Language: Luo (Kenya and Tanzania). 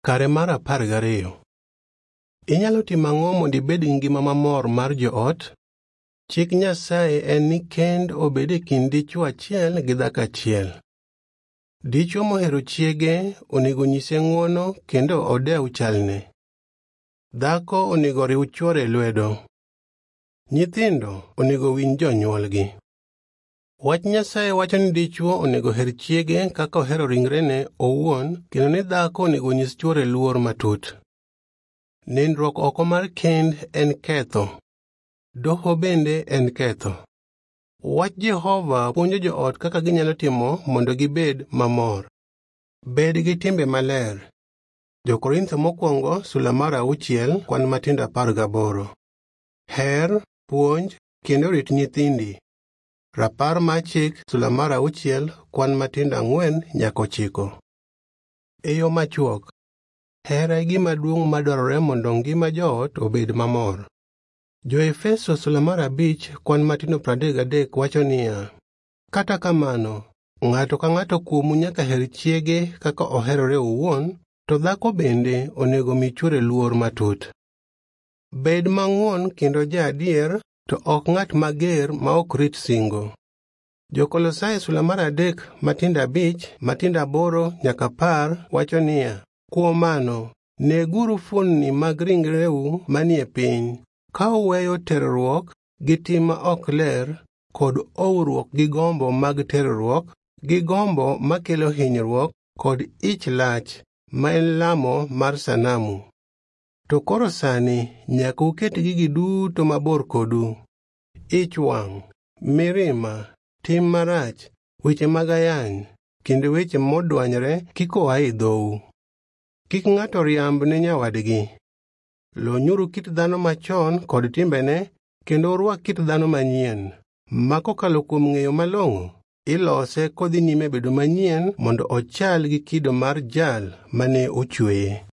Kare mar 12. Inyalo timo ang'o mondo ibed gi ngima mamor mar joot? Chik Nyasaye en ni kend obed e kind dichwo achiel gi dhako achiel. Dichwo mohero chiege onego nyise ng'wono kendo odew chalne. Dhako onego riw chwore e lwedo. Nyithindo onego winj jonyuolgi. Wach Nyasaye wacho ni dichwo onego her chiege kaka ohero ringrene owuon, kendo ni dhako onego nyis chwore luor matut. Nindruok oko mar kend en ketho. Doho bende en ketho. Wach Jehova puonjo joot kaka ginyalo timo mondo gibed mamor. Bed gi timbe maler. Jo-Korintho mokwongo sula mar 6 kwan matindo 18. Her, puonj, kendo rit nyithindi. Rapar mar chik sula mar 6 kwan matindo 4 nyaka 9. E yo machuok, hera e gima duong' madwarore mondo ngima joot obed mamor. Jo-Efeso sula mar 5 kwan matindo 33 wacho niya, kata kamano, ng'ato ka ng'ato kuomu nyaka her chiege kaka oherore owuon, to dhako bende onego mi chwore luor matut. Bed mang'won kendo ja-adier, to ok ng'at mager ma ok rit singo. Jo-Kolosai sula mar 3 matindo 5 matindo 8 nyaka 10 wacho niya, kuom mano, neguru fuonni mag ringreu manie piny, ka uweyo terruok gi tim ma ok ler, kod owruok gi gombo mag terruok, gi gombo makelo hinyruok, kod ich lach, ma en lamo mar sanamu. To koro sani nyaka uket gigi duto mabor kodu: ich wang', mirima, tim marach, weche mag ayany, kendo weche modwanyre kik oa e dhou. Kik ng'ato riamb ne nyawadgi. Lonyuru kit dhano machon kod timbene, kendo urwak kit dhano manyien, ma kokalo kuom ng'eyo malong'o, ilose kodhi nyime bedo manyien mondo ochal gi kido mar Jal mane ochweye.